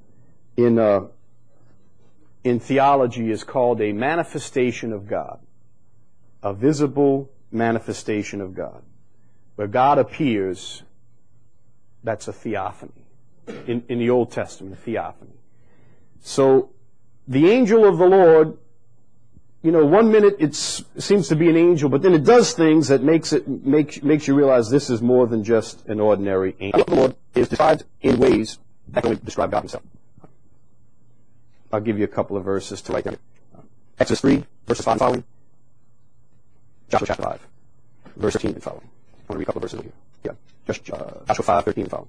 theology is called a manifestation of God. A visible manifestation of God. Where God appears, that's a theophany. In the Old Testament, a theophany. So, the angel of the Lord, one minute it seems to be an angel, but then it does things that makes you realize this is more than just an ordinary angel. The Lord is described in ways that only describe God Himself. I'll give you a couple of verses to write down. Exodus 3, verses 5 and following. Joshua chapter 5, verse 13 and following. I want to read a couple of verses over here. Yeah, just Joshua 5, 13 and following.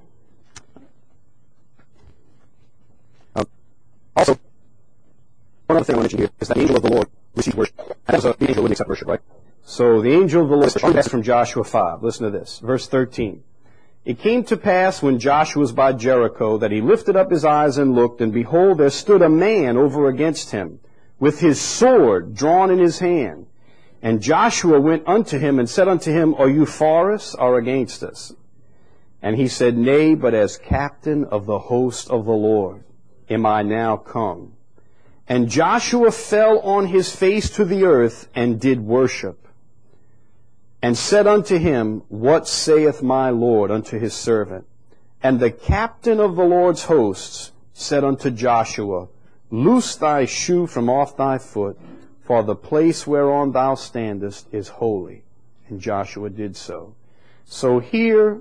Also, One other thing I want to mention here is that the angel of the Lord received worship. That was the angel wouldn't accept worship, right? So the angel of the Lord, this is from Joshua 5. Listen to this. Verse 13. It came to pass when Joshua was by Jericho that he lifted up his eyes and looked, and behold, there stood a man over against him, with his sword drawn in his hand. And Joshua went unto him and said unto him, Are you for us or against us? And he said, Nay, but as captain of the host of the Lord am I now come. And Joshua fell on his face to the earth and did worship, and said unto him, What saith my Lord unto his servant? And the captain of the Lord's hosts said unto Joshua, Loose thy shoe from off thy foot, for the place whereon thou standest is holy. And Joshua did so. So here,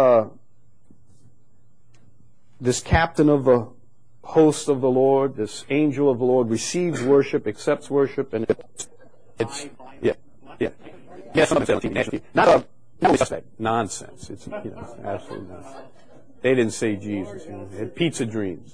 this captain of the host of the Lord, this angel of the Lord, receives worship, accepts worship, and it's yeah, some of them say not a suspect. Nonsense. It's absolutely nonsense. They didn't say Jesus. They had pizza dreams.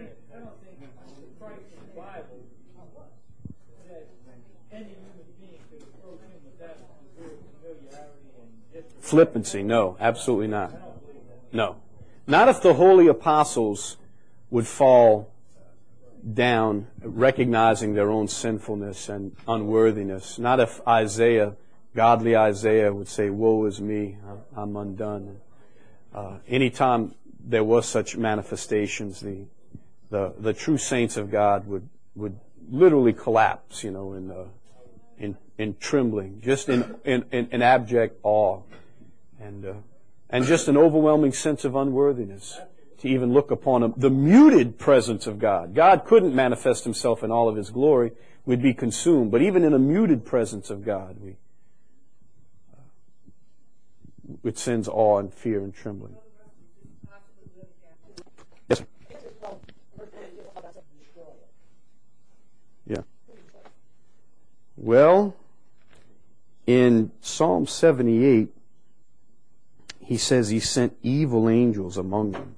Flippancy, no, absolutely not. No. Not if the holy apostles would fall down recognizing their own sinfulness and unworthiness. Not if Isaiah, godly Isaiah, would say, Woe is me, I'm undone. Anytime there was such manifestations, the true saints of God would literally collapse, in trembling, just in abject awe, and just an overwhelming sense of unworthiness to even look upon the muted presence of God. God couldn't manifest himself in all of his glory. We'd be consumed. But even in a muted presence of God, it sends awe and fear and trembling. Yes, sir. Yeah. Well, in Psalm 78, he says he sent evil angels among them.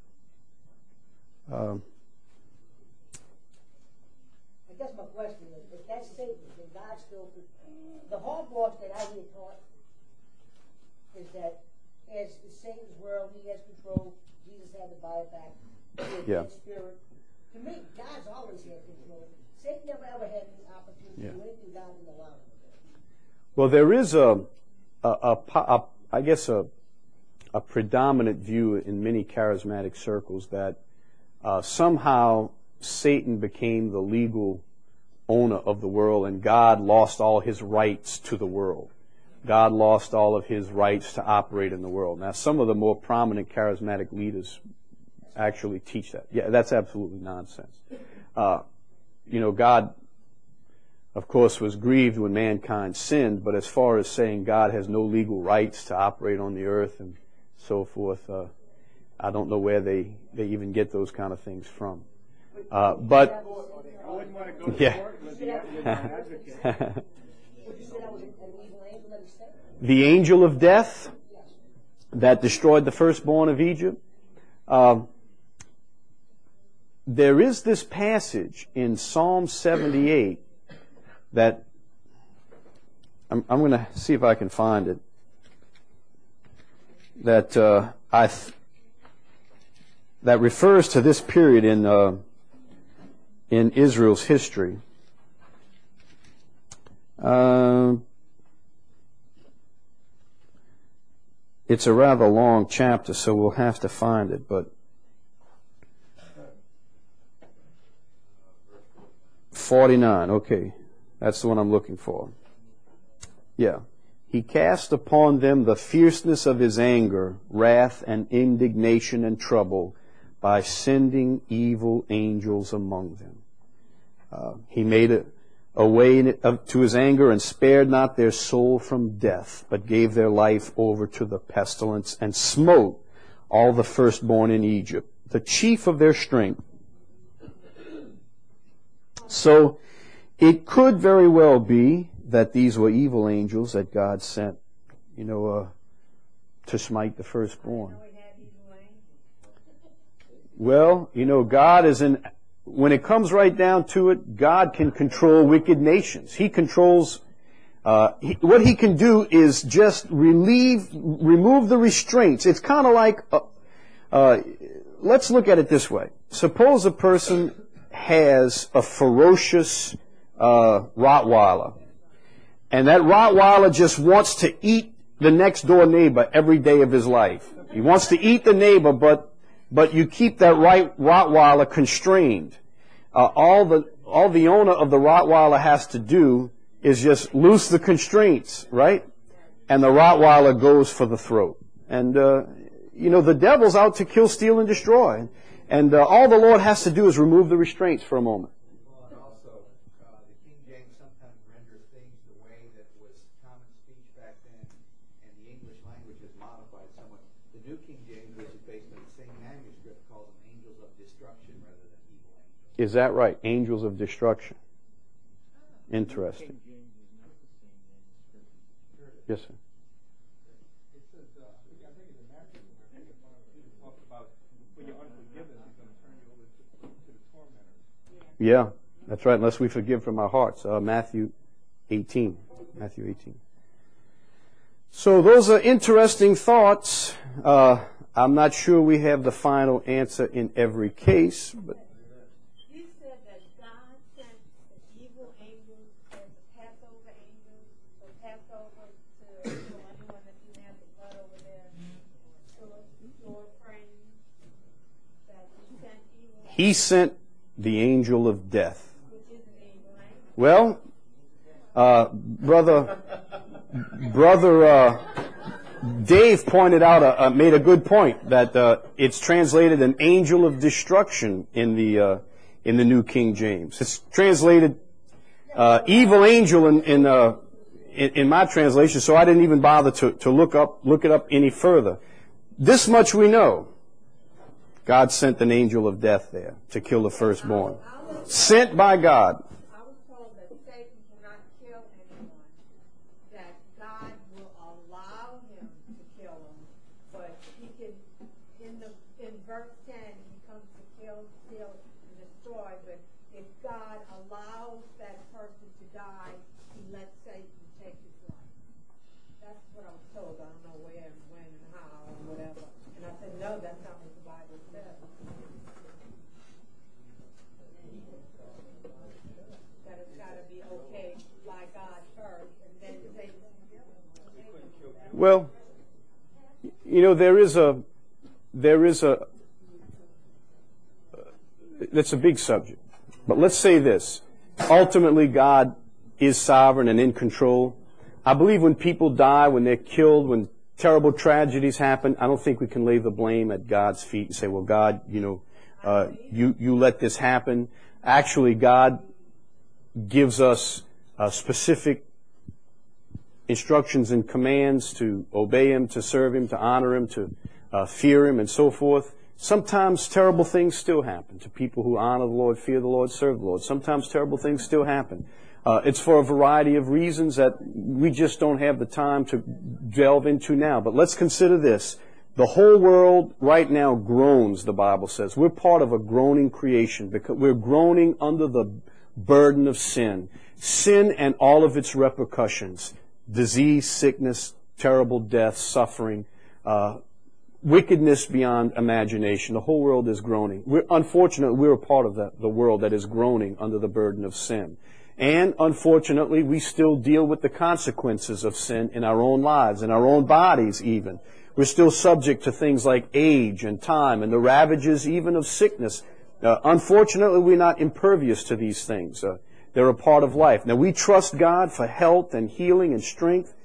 I guess my question is, if that's Satan, then God still... The hogwash that I hear taught is that as Satan's world, he has control, Jesus had to buy it back. Yeah. Spirit. To me, God's always had control. Satan never ever had the opportunity to do anything God didn't allow him to do. Well, there is I guess a predominant view in many charismatic circles that somehow Satan became the legal owner of the world and God lost all his rights to the world. God lost all of his rights to operate in the world. Now, some of the more prominent charismatic leaders actually teach that. Yeah, that's absolutely nonsense. God, of course, was grieved when mankind sinned, but as far as saying God has no legal rights to operate on the earth and so forth, I don't know where they even get those kind of things from. But yeah. The angel of death that destroyed the firstborn of Egypt. There is this passage in Psalm 78 that I'm going to see if I can find it. That that refers to this period in Israel's history. It's a rather long chapter, so we'll have to find it, but 49, okay. That's the one I'm looking for. Yeah. He cast upon them the fierceness of his anger, wrath and indignation and trouble by sending evil angels among them. He made a way to his anger and spared not their soul from death, but gave their life over to the pestilence and smote all the firstborn in Egypt, the chief of their strength. So it could very well be that these were evil angels that God sent, to smite the firstborn. Well, God is when it comes right down to it, God can control wicked nations. He controls, what He can do is just remove the restraints. It's kind of like, let's look at it this way. Suppose a person has a ferocious Rottweiler, and that Rottweiler just wants to eat the next door neighbor every day of his life. He wants to eat the neighbor, but you keep that Rottweiler constrained. All the owner of the Rottweiler has to do is just loose the constraints, right? And the Rottweiler goes for the throat. And, the devil's out to kill, steal, and destroy. And all the Lord has to do is remove the restraints for a moment. And also, the King James sometimes renders things the way that was common speech back then, and the English language is modified somewhat. The New King James, which is based on the same manuscript, calls them angels of destruction rather than evil angels. Is that right? Angels of destruction. Interesting. Yes, sir. It says, I think it's a Matthew, I think it's one of the people talks about when you're unforgiven, He's going to turn you over to the tormentors. Yeah, that's right. Unless we forgive from our hearts. Matthew 18. Matthew 18. So those are interesting thoughts. I'm not sure we have the final answer in every case, but You said that God sent the evil angels as the Passover angels, so Passover to anyone that didn't have the blood over their door frame, that He sent evil, He sent the angel of death. which is an evil angel. Well, brother Dave pointed out, made a good point that it's translated an angel of destruction in the New King James. It's translated evil angel in my translation, so I didn't even bother to look it up any further. This much we know: God sent an angel of death there to kill the firstborn, sent by God. I was told that Satan cannot kill anyone, that God will allow him to kill him, but he can, in verse 10, he comes to kill, steal, and destroy, but if God allows that person to die, He lets Satan take his life. That's what I was told. I don't know where and when and how and whatever. And I said, no, that's not what the Bible says. That it's got to be okay by God first, and then Satan. Well, that's a big subject. But let's say this. Ultimately, God is sovereign and in control. I believe when people die, when they're killed, when terrible tragedies happen, I don't think we can lay the blame at God's feet and say, well, God, you let this happen. Actually, God gives us specific instructions and commands to obey Him, to serve Him, to honor Him, to fear Him, and so forth. Sometimes terrible things still happen to people who honor the Lord, fear the Lord, serve the Lord. Sometimes terrible things still happen. It's for a variety of reasons that we just don't have the time to delve into now. But let's consider this. The whole world right now groans, the Bible says. We're part of a groaning creation because we're groaning under the burden of sin. Sin and all of its repercussions. Disease, sickness, terrible death, suffering, wickedness beyond imagination. The whole world is groaning. Unfortunately, we're a part of the world that is groaning under the burden of sin. And unfortunately, we still deal with the consequences of sin in our own lives, in our own bodies even. We're still subject to things like age and time and the ravages even of sickness. Unfortunately, we're not impervious to these things. They're a part of life. Now, we trust God for health and healing and strength.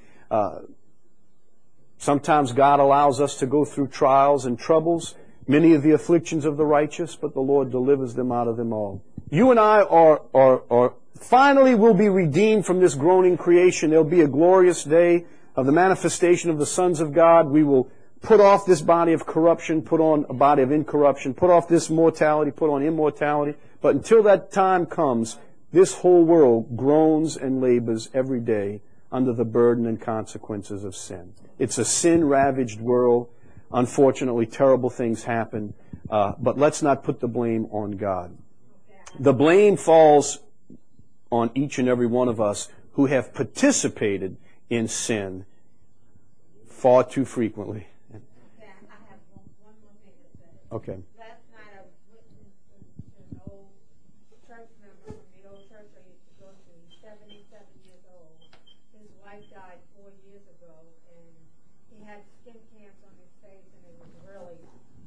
Sometimes God allows us to go through trials and troubles, many of the afflictions of the righteous, but the Lord delivers them out of them all. You and I are finally will be redeemed from this groaning creation. There'll be a glorious day of the manifestation of the sons of God. We will put off this body of corruption, put on a body of incorruption, put off this mortality, put on immortality. But until that time comes, this whole world groans and labors every day under the burden and consequences of sin. It's a sin-ravaged world. Unfortunately, terrible things happen. But let's not put the blame on God. The blame falls on each and every one of us who have participated in sin far too frequently. Okay, I have one more thing to say. Okay. Last night I witnessed an old church member from the old church I used to go to. He's 77 years old. His wife died 4 years ago, and he had skin cancer on his face, and it was really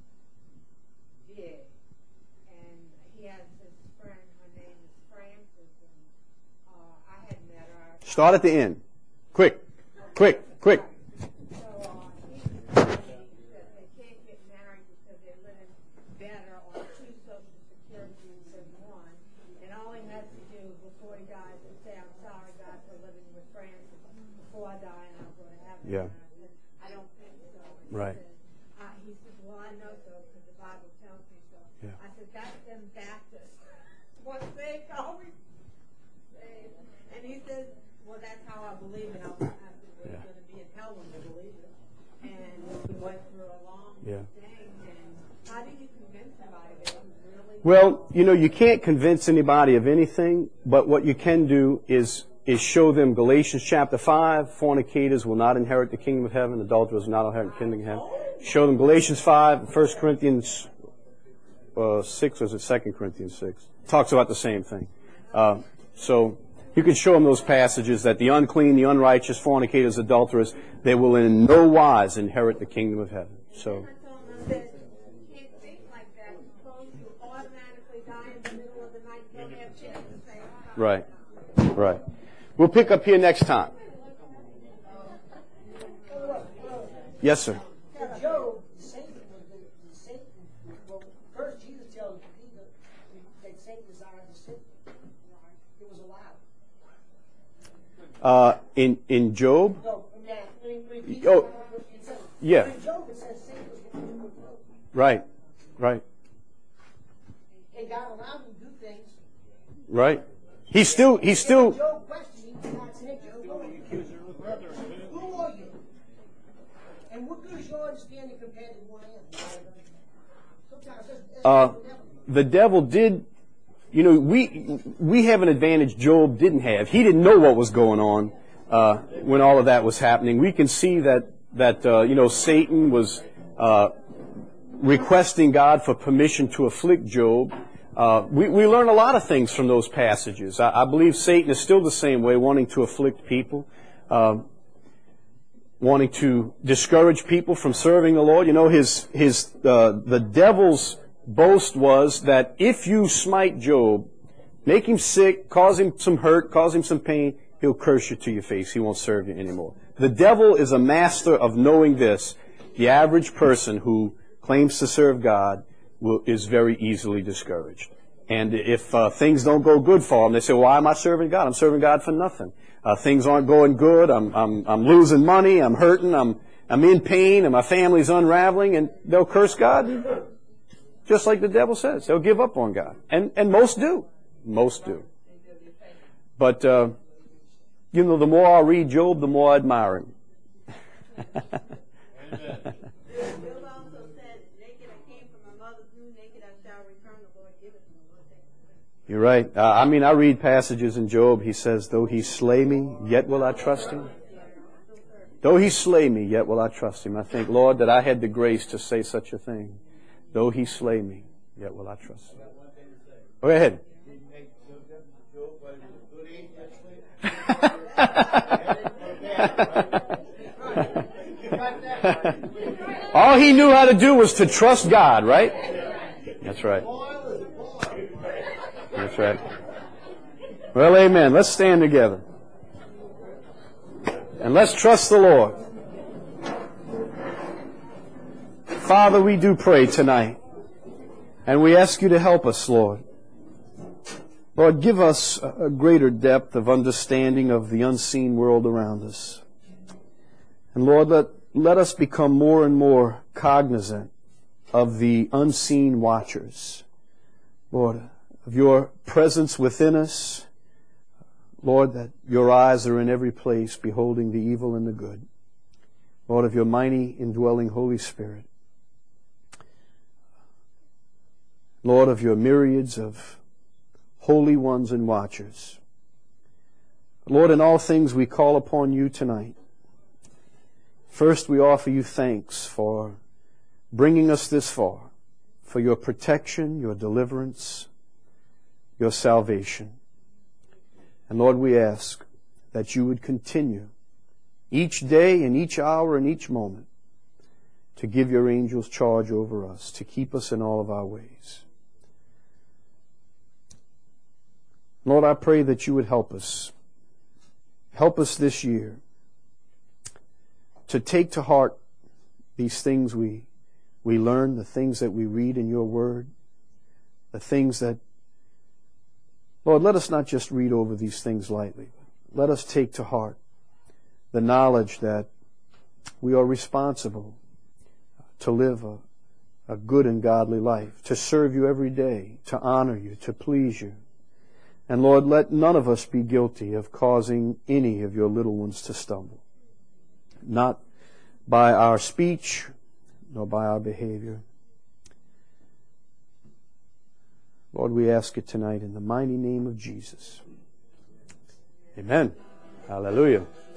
big. And he has his friend, her name is Frances, and I had met her. Start at the end. Quick. Quick. Quick. So he was telling me that they can't get married because they're living better on 2 Social Securities than 1. And all he has to do before he dies is say, I'm sorry, God, for living with Francis before I die and I'll go to heaven. Yeah. And I said, I don't think so. And Right. He said, well, I know so because the Bible tells me so. Yeah. I said, that's them Baptists. Once they always saved. And he says, well, that's how I believe it. I said, well, you're going to be in hell when you believe it. And we went through a long thing. And how do you convince somebody that you really... Well, you can't convince anybody of anything, but what you can do is show them Galatians chapter 5, fornicators will not inherit the kingdom of heaven, adulterers will not inherit the kingdom of heaven. Show them Galatians 5, 1 Corinthians 6, or is it 2 Corinthians 6? Talks about the same thing. So you can show them those passages that the unclean, the unrighteous, fornicators, adulterers, they will in no wise inherit the kingdom of heaven. So. I told him, I said, you can't think like that. Suppose you automatically die in the middle of the night, you don't have chance to say, Right. Right. We'll pick up here next time. Yes, sir. Now, Job, Satan, well, first Jesus tells Peter that Satan desired to sin. It was allowed. In Job? No, when Peter, Oh, it says, yeah. in Job it says Satan was going to overthrow. Right. Right. And God allowed him to do things. Right. He's still. Job questioned him, God said, Job, who are you? And what good is your understanding compared to one else? Sometimes that's The devil did. We have an advantage Job didn't have. He didn't know what was going on when all of that was happening. We can see that Satan was requesting God for permission to afflict Job. We learn a lot of things from those passages. I believe Satan is still the same way, wanting to afflict people, wanting to discourage people from serving the Lord. The devil's boast was that if you smite Job, make him sick, cause him some hurt, cause him some pain, he'll curse you to your face. He won't serve you anymore. The devil is a master of knowing this. The average person who claims to serve God is very easily discouraged. And if things don't go good for them, they say, why am I serving God? I'm serving God for nothing. Things aren't going good. I'm losing money. I'm hurting. I'm in pain, and my family's unraveling, and they'll curse God. Just like the devil says. They'll give up on God. And most do. Most do. But, the more I read Job, the more I admire him. Job also said, naked I came from my mother's womb, naked I shall return, the Lord giveth me. You're right. I read passages in Job. He says, though he slay me, yet will I trust him. Though he slay me, yet will I trust him. I think, Lord, that I had the grace to say such a thing. Though he slay me, yet will I trust him. Go ahead. All he knew how to do was to trust God, right? That's right. That's right. Well, amen. Let's stand together. And let's trust the Lord. Father, we do pray tonight. And we ask you to help us, Lord. Lord, give us a greater depth of understanding of the unseen world around us. And Lord, let us become more and more cognizant of the unseen watchers. Lord, of your presence within us. Lord, that your eyes are in every place, beholding the evil and the good. Lord, of your mighty indwelling Holy Spirit. Lord, of your myriads of holy ones and watchers. Lord, in all things we call upon you tonight. First, we offer you thanks for bringing us this far, for your protection, your deliverance, your salvation. And Lord, we ask that you would continue each day and each hour and each moment to give your angels charge over us, to keep us in all of our ways. Lord, I pray that you would help us. Help us this year to take to heart these things we learn, the things that we read in your word, the things that, Lord, let us not just read over these things lightly. Let us take to heart the knowledge that we are responsible to live a good and godly life, to serve you every day, to honor you, to please you. And Lord, let none of us be guilty of causing any of your little ones to stumble. Not by our speech, nor by our behavior. Lord, we ask it tonight in the mighty name of Jesus. Amen. Hallelujah.